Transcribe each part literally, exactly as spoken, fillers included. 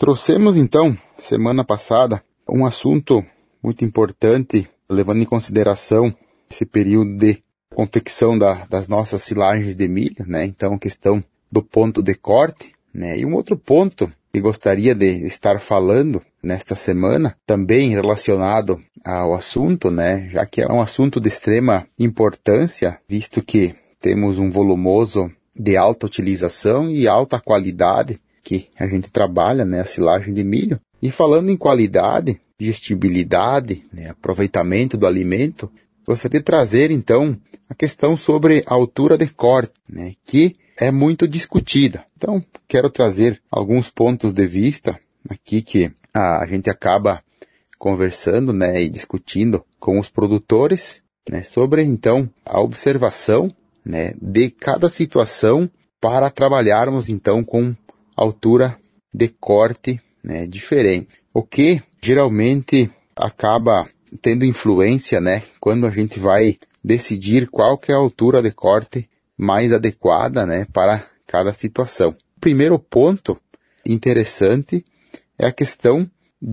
Trouxemos então, semana passada, um assunto muito importante, levando em consideração esse período de confecção da, das nossas silagens de milho, né? Então, a questão do ponto de corte, né? E um outro ponto que gostaria de estar falando nesta semana, também relacionado ao assunto, né? Já que é um assunto de extrema importância, visto que temos um volumoso de alta utilização e alta qualidade que a gente trabalha, né? A silagem de milho. E falando em qualidade, digestibilidade, né? Aproveitamento do alimento, gostaria de trazer, então, a questão sobre a altura de corte, né, que é muito discutida. Então, quero trazer alguns pontos de vista aqui que a gente acaba conversando, né, e discutindo com os produtores, né, sobre, então, a observação, né, de cada situação para trabalharmos, então, com altura de corte, né, diferente. O que geralmente acaba tendo influência, né, quando a gente vai decidir qual que é a altura de corte mais adequada, né, para cada situação. O primeiro ponto interessante é a questão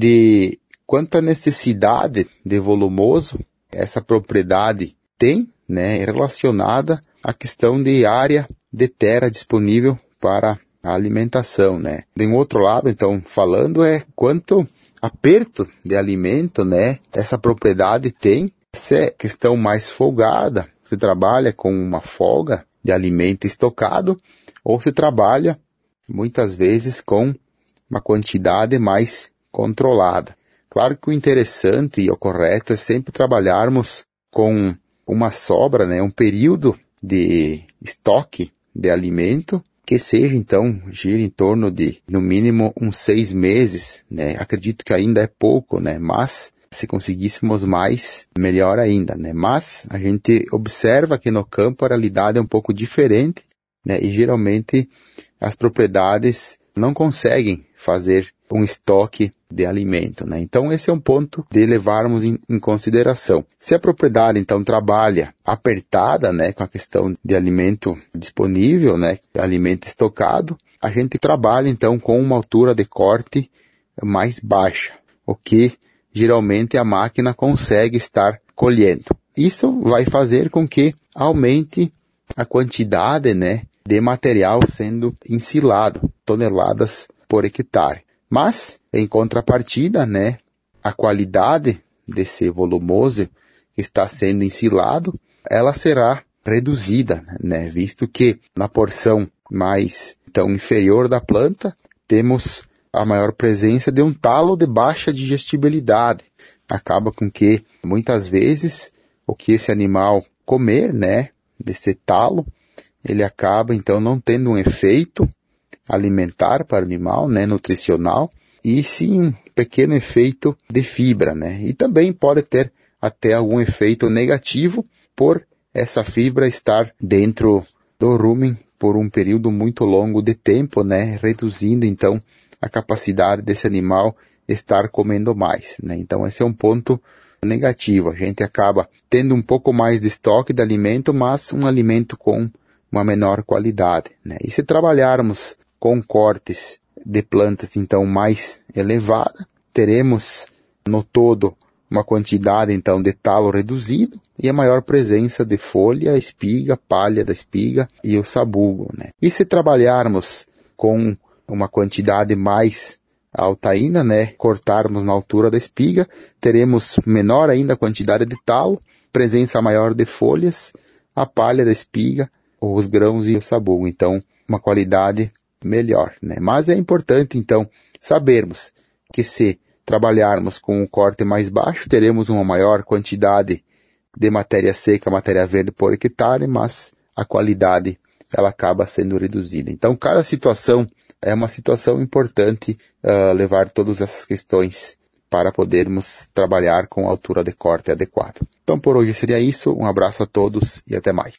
de quanta necessidade de volumoso essa propriedade tem, né, relacionada à questão de área de terra disponível para a alimentação, né. De um outro lado, então, falando é quanto aperto de alimento, né, essa propriedade tem. Se é questão mais folgada, se trabalha com uma folga de alimento estocado, ou se trabalha muitas vezes com uma quantidade mais controlada. Claro que o interessante e o correto é sempre trabalharmos com uma sobra, né, um período de estoque de alimento que seja, então, gira em torno de, no mínimo, uns seis meses, né? Acredito que ainda é pouco, né? Mas, se conseguíssemos mais, melhor ainda, né? Mas, a gente observa que no campo a realidade é um pouco diferente, né? E, geralmente, as propriedades não conseguem fazer um estoque de alimento, né? Então, esse é um ponto de levarmos em, em consideração. Se a propriedade, então, trabalha apertada, né, com a questão de alimento disponível, né, alimento estocado, a gente trabalha, então, com uma altura de corte mais baixa, o que geralmente a máquina consegue estar colhendo. Isso vai fazer com que aumente a quantidade, né, de material sendo ensilado, toneladas por hectare. Mas, em contrapartida, né, a qualidade desse volumoso que está sendo ensilado, ela será reduzida, né, visto que na porção mais então inferior da planta, temos a maior presença de um talo de baixa digestibilidade. Acaba com que, muitas vezes, o que esse animal comer, né, desse talo, ele acaba, então, não tendo um efeito alimentar para o animal, né, nutricional, e sim um pequeno efeito de fibra, né, e também pode ter até algum efeito negativo por essa fibra estar dentro do rumen por um período muito longo de tempo, né, reduzindo então a capacidade desse animal estar comendo mais, né. Então esse é um ponto negativo, a gente acaba tendo um pouco mais de estoque de alimento, mas um alimento com uma menor qualidade, né. E se trabalharmos com cortes de plantas então mais elevada, teremos no todo uma quantidade então de talo reduzido e a maior presença de folha, espiga, palha da espiga e o sabugo, né. E se trabalharmos com uma quantidade mais alta ainda, né, cortarmos na altura da espiga, teremos menor ainda a quantidade de talo, presença maior de folhas, a palha da espiga, os grãos e o sabugo. Então, uma qualidade melhor, né? Mas é importante, então, sabermos que se trabalharmos com um corte mais baixo, teremos uma maior quantidade de matéria seca, matéria verde por hectare, mas a qualidade ela acaba sendo reduzida. Então, cada situação é uma situação importante uh, levar todas essas questões para podermos trabalhar com a altura de corte adequada. Então, por hoje seria isso. Um abraço a todos e até mais.